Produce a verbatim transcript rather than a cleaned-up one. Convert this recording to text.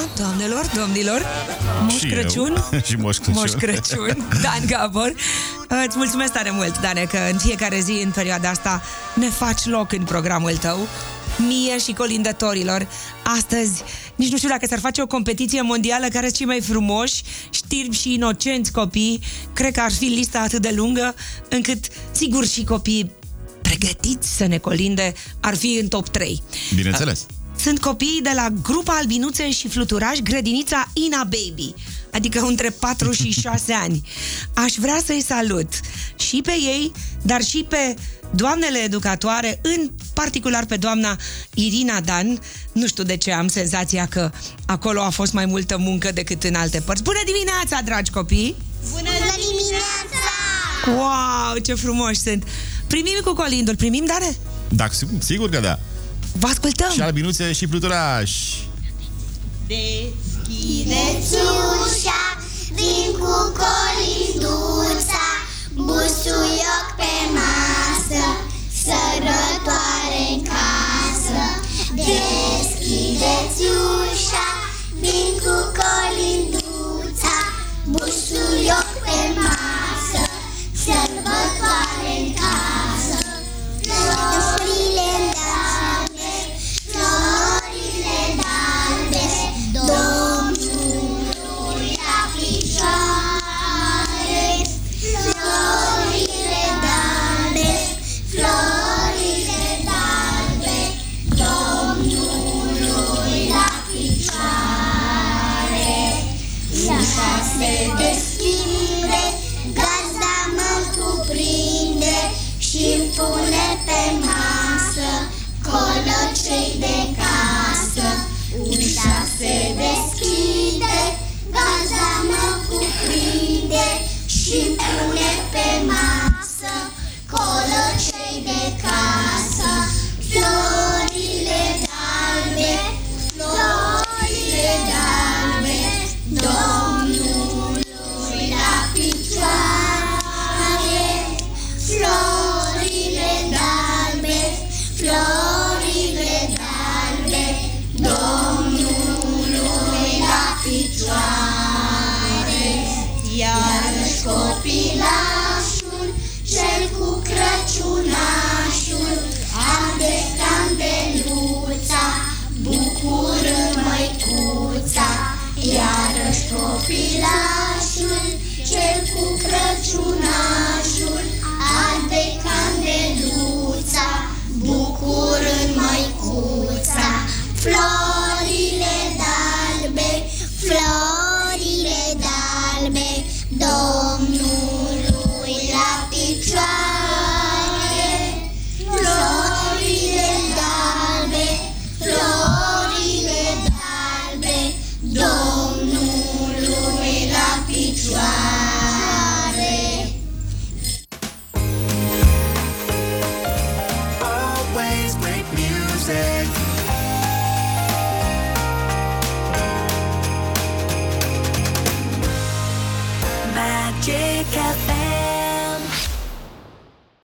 doamnelor, domnilor, Moș Și Crăciun. eu. Și Moș Crăciun. Moș Crăciun, Dan Gabor. Îți mulțumesc tare mult, Dane, că în fiecare zi, în perioada asta, ne faci loc în programul tău. Mie și colindătorilor. Astăzi, nici nu știu dacă s-ar face o competiție mondială care sunt cei mai frumoși, știrbi și inocenți copii. Cred că ar fi lista atât de lungă, încât, sigur, și copii pregătiți să ne colinde ar fi în top trei. Bineînțeles. Sunt copiii de la Grupa Albinuțe și Fluturaș, grădinița Ina Baby, adică între patru și șase ani. Aș vrea să-i salut și pe ei, dar și pe doamnele educatoare, în particular pe doamna Irina Dan. Nu știu de ce am senzația că acolo a fost mai multă muncă decât în alte părți. Bună dimineața, dragi copii! Bună dimineața! Wow, ce frumoși sunt! Primim cu colindul, primim, Dane? Da, sigur că da. Vă ascultăm! Și Albinuțe și Fluturaș. Deschideți ușa, vin cu colinduța, busuioc pe masă, sărătoare-n casă. Deschideți ușa, vin cu colinduța, busuioc pe masă, sărbătoare-n casă. Florile dalbe, florile dalbe, Domnului la picioare. Florile dalbe, florile dalbe, Domnului la picioare. Ușa se deschide, gazda mă cuprinde și-mi pune pe masă colocei de casă. Ușa se deschide, gazda mă cuprinde și-mi pune pe masă colocei de casă. Florile dalbe, florile dalbe, Domnului la picioare. Florile dalbe, florile dalbe, Domnului la picioare. Iarăși copilașul, cel cu Crăciunașul, arde candeluța, bucurând măicuța. Iarăși copilașul, cel cu Crăciunașul, arde candeluța, bucurând măicuța. Florile dalbe, florile dalbe, Domnului la picioare. Florile dalbe, florile dalbe, Domnului la picioare.